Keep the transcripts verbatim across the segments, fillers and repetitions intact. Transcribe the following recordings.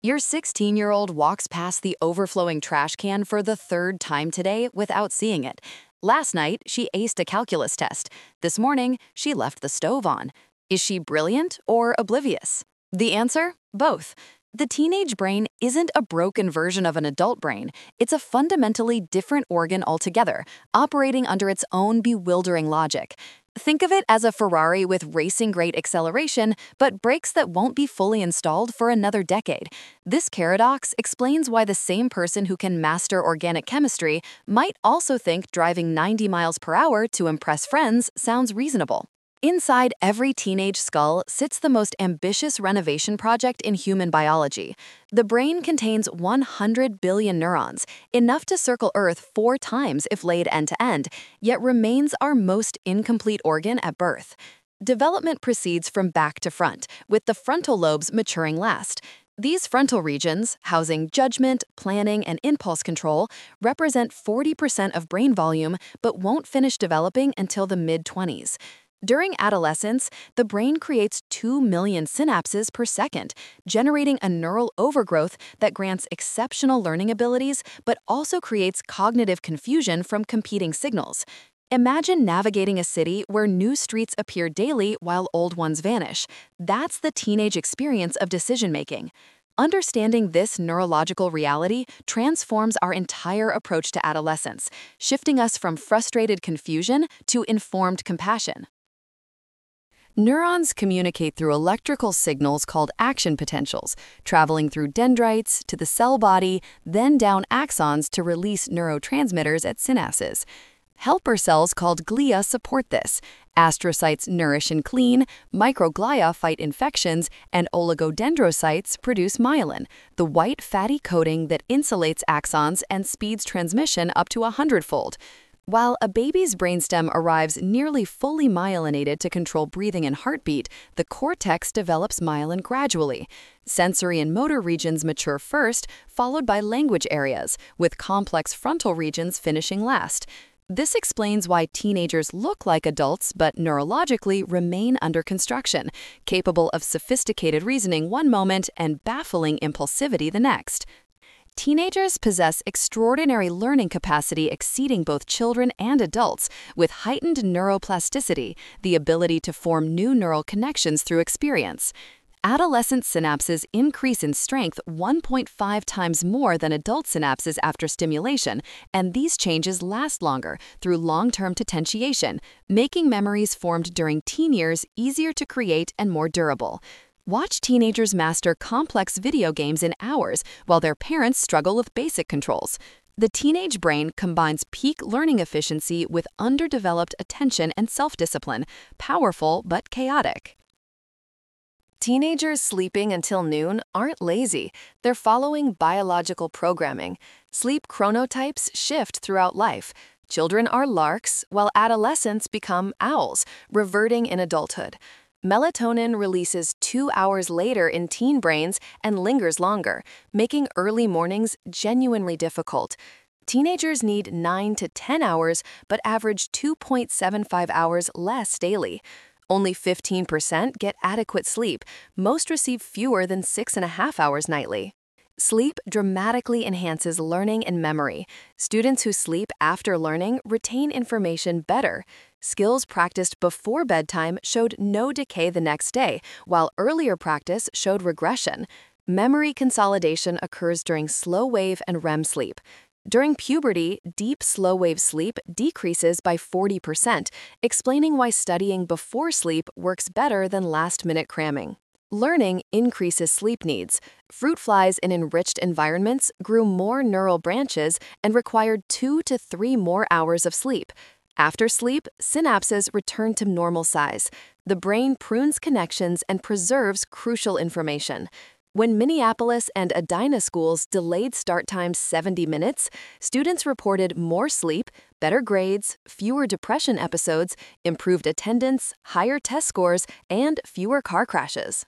Your sixteen-year-old walks past the overflowing trash can for the third time today without seeing it. Last night, she aced a calculus test. This morning, she left the stove on. Is she brilliant or oblivious? The answer? Both. The teenage brain isn't a broken version of an adult brain. It's a fundamentally different organ altogether, operating under its own bewildering logic. Think of it as a Ferrari with racing-grade acceleration, but brakes that won't be fully installed for another decade. This paradox explains why the same person who can master organic chemistry might also think driving ninety miles per hour to impress friends sounds reasonable. Inside every teenage skull sits the most ambitious renovation project in human biology. The brain contains one hundred billion neurons, enough to circle Earth four times if laid end to end, yet remains our most incomplete organ at birth. Development proceeds from back to front, with the frontal lobes maturing last. These frontal regions, housing judgment, planning, and impulse control, represent forty percent of brain volume but won't finish developing until the mid twenties. During adolescence, the brain creates two million synapses per second, generating a neural overgrowth that grants exceptional learning abilities but also creates cognitive confusion from competing signals. Imagine navigating a city where new streets appear daily while old ones vanish. That's the teenage experience of decision-making. Understanding this neurological reality transforms our entire approach to adolescence, shifting us from frustrated confusion to informed compassion. Neurons communicate through electrical signals called action potentials, traveling through dendrites to the cell body, then down axons to release neurotransmitters at synapses. Helper cells called glia support this. Astrocytes nourish and clean, microglia fight infections, and oligodendrocytes produce myelin, the white fatty coating that insulates axons and speeds transmission up to a hundredfold. While a baby's brainstem arrives nearly fully myelinated to control breathing and heartbeat, the cortex develops myelin gradually. Sensory and motor regions mature first, followed by language areas, with complex frontal regions finishing last. This explains why teenagers look like adults but neurologically remain under construction, capable of sophisticated reasoning one moment and baffling impulsivity the next. Teenagers possess extraordinary learning capacity exceeding both children and adults, with heightened neuroplasticity, the ability to form new neural connections through experience. Adolescent synapses increase in strength one point five times more than adult synapses after stimulation, and these changes last longer through long-term potentiation, making memories formed during teen years easier to create and more durable. Watch teenagers master complex video games in hours while their parents struggle with basic controls. The teenage brain combines peak learning efficiency with underdeveloped attention and self-discipline, powerful but chaotic. Teenagers sleeping until noon aren't lazy. They're following biological programming. Sleep chronotypes shift throughout life. Children are larks, while adolescents become owls, reverting in adulthood. Melatonin releases two hours later in teen brains and lingers longer, making early mornings genuinely difficult. Teenagers need nine to ten hours, but average two point seven five hours less daily. Only fifteen percent get adequate sleep. Most receive fewer than six and a half hours nightly. Sleep dramatically enhances learning and memory. Students who sleep after learning retain information better. Skills practiced before bedtime showed no decay the next day, while earlier practice showed regression. Memory consolidation occurs during slow-wave and R E M sleep. During puberty, deep slow-wave sleep decreases by forty percent, explaining why studying before sleep works better than last-minute cramming. Learning increases sleep needs. Fruit flies in enriched environments grew more neural branches and required two to three more hours of sleep. After sleep, synapses return to normal size. The brain prunes connections and preserves crucial information. When Minneapolis and Edina schools delayed start times seventy minutes, students reported more sleep, better grades, fewer depression episodes, improved attendance, higher test scores, and fewer car crashes.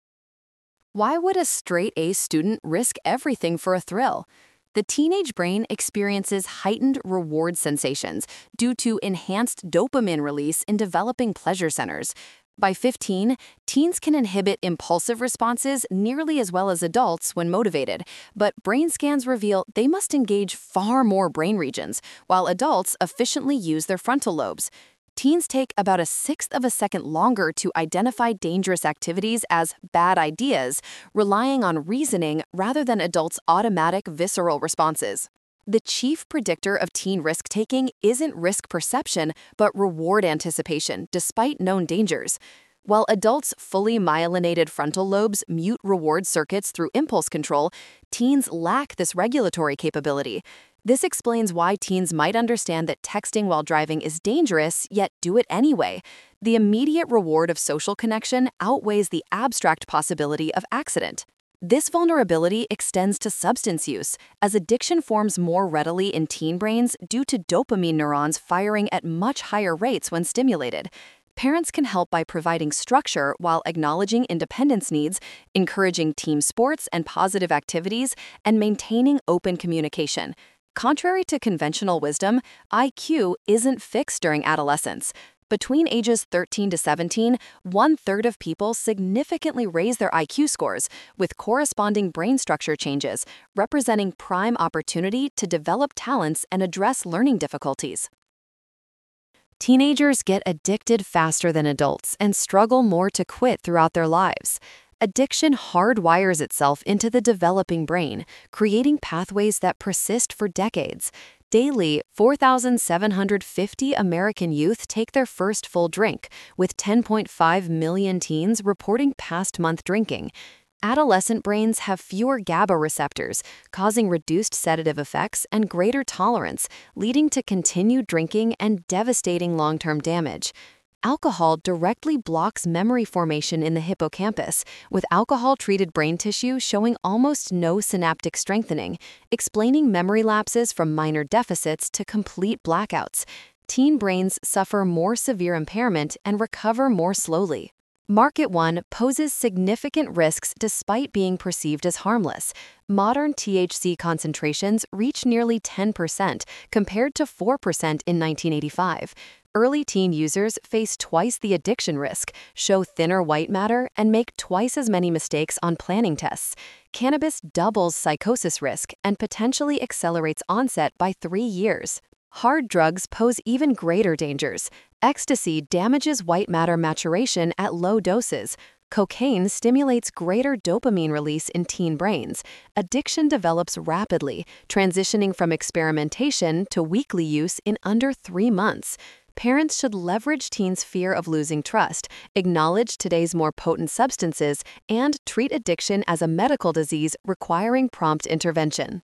Why would a straight-A student risk everything for a thrill? The teenage brain experiences heightened reward sensations due to enhanced dopamine release in developing pleasure centers. By fifteen, teens can inhibit impulsive responses nearly as well as adults when motivated, but brain scans reveal they must engage far more brain regions, while adults efficiently use their frontal lobes. Teens take about a sixth of a second longer to identify dangerous activities as bad ideas, relying on reasoning rather than adults' automatic visceral responses. The chief predictor of teen risk-taking isn't risk perception, but reward anticipation, despite known dangers. While adults' fully myelinated frontal lobes mute reward circuits through impulse control, teens lack this regulatory capability. This explains why teens might understand that texting while driving is dangerous, yet do it anyway. The immediate reward of social connection outweighs the abstract possibility of accident. This vulnerability extends to substance use, as addiction forms more readily in teen brains due to dopamine neurons firing at much higher rates when stimulated. Parents can help by providing structure while acknowledging independence needs, encouraging team sports and positive activities, and maintaining open communication. Contrary to conventional wisdom, I Q isn't fixed during adolescence. Between ages thirteen to seventeen, one-third of people significantly raise their I Q scores, with corresponding brain structure changes, representing prime opportunity to develop talents and address learning difficulties. Teenagers get addicted faster than adults and struggle more to quit throughout their lives. Addiction hardwires itself into the developing brain, creating pathways that persist for decades. Daily, four thousand seven hundred fifty American youth take their first full drink, with ten point five million teens reporting past-month drinking. Adolescent brains have fewer GABA receptors, causing reduced sedative effects and greater tolerance, leading to continued drinking and devastating long-term damage. Alcohol directly blocks memory formation in the hippocampus, with alcohol-treated brain tissue showing almost no synaptic strengthening, explaining memory lapses from minor deficits to complete blackouts. Teen brains suffer more severe impairment and recover more slowly. Market one poses significant risks despite being perceived as harmless. Modern T H C concentrations reach nearly ten percent, compared to four percent in nineteen eighty-five. Early teen users face twice the addiction risk, show thinner white matter, and make twice as many mistakes on planning tests. Cannabis doubles psychosis risk and potentially accelerates onset by three years. Hard drugs pose even greater dangers. Ecstasy damages white matter maturation at low doses. Cocaine stimulates greater dopamine release in teen brains. Addiction develops rapidly, transitioning from experimentation to weekly use in under three months. Parents should leverage teens' fear of losing trust, acknowledge today's more potent substances, and treat addiction as a medical disease requiring prompt intervention.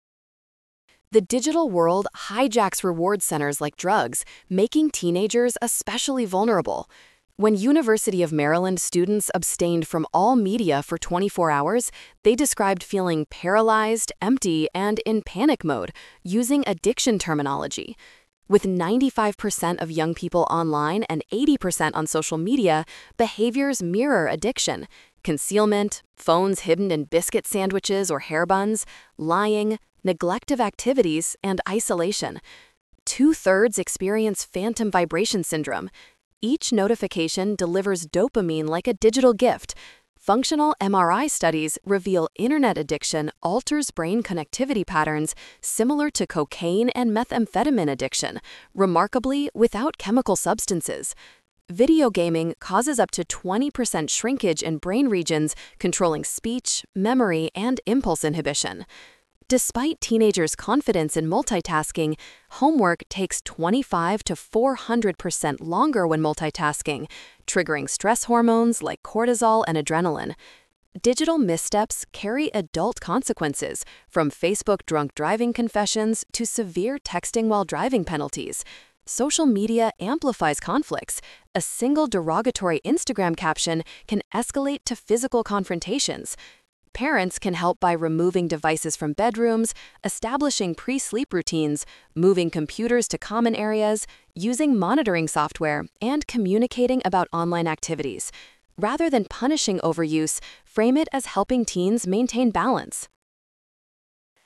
The digital world hijacks reward centers like drugs, making teenagers especially vulnerable. When University of Maryland students abstained from all media for twenty-four hours, they described feeling paralyzed, empty, and in panic mode, using addiction terminology. With ninety-five percent of young people online and eighty percent on social media, behaviors mirror addiction. Concealment, phones hidden in biscuit sandwiches or hair buns, lying, neglect of activities, and isolation. Two-thirds experience phantom vibration syndrome. Each notification delivers dopamine like a digital gift. Functional M R I studies reveal internet addiction alters brain connectivity patterns similar to cocaine and methamphetamine addiction, remarkably without chemical substances. Video gaming causes up to twenty percent shrinkage in brain regions controlling speech, memory, and impulse inhibition. Despite teenagers' confidence in multitasking, homework takes twenty-five to four hundred percent longer when multitasking, triggering stress hormones like cortisol and adrenaline. Digital missteps carry adult consequences, from Facebook drunk driving confessions to severe texting while driving penalties. Social media amplifies conflicts. A single derogatory Instagram caption can escalate to physical confrontations. Parents can help by removing devices from bedrooms, establishing pre-sleep routines, moving computers to common areas, using monitoring software, and communicating about online activities. Rather than punishing overuse, frame it as helping teens maintain balance.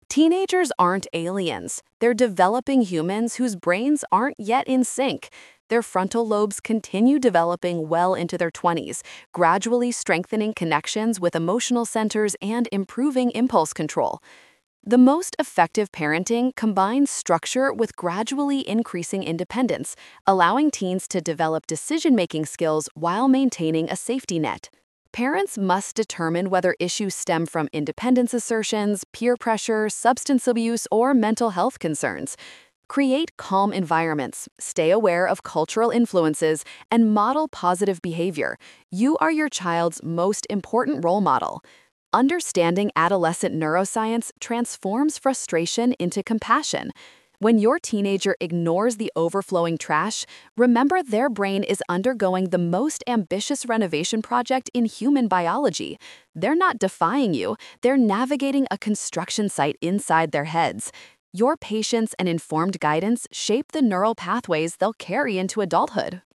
Teenagers aren't aliens. They're developing humans whose brains aren't yet in sync. their frontal lobes continue developing well into their twenties, gradually strengthening connections with emotional centers and improving impulse control. The most effective parenting combines structure with gradually increasing independence, allowing teens to develop decision-making skills while maintaining a safety net. Parents must determine whether issues stem from independence assertions, peer pressure, substance abuse, or mental health concerns. Create calm environments, stay aware of cultural influences, and model positive behavior. You are your child's most important role model. Understanding adolescent neuroscience transforms frustration into compassion. When your teenager ignores the overflowing trash, remember their brain is undergoing the most ambitious renovation project in human biology. They're not defying you, they're navigating a construction site inside their heads. Your patience and informed guidance shape the neural pathways they'll carry into adulthood.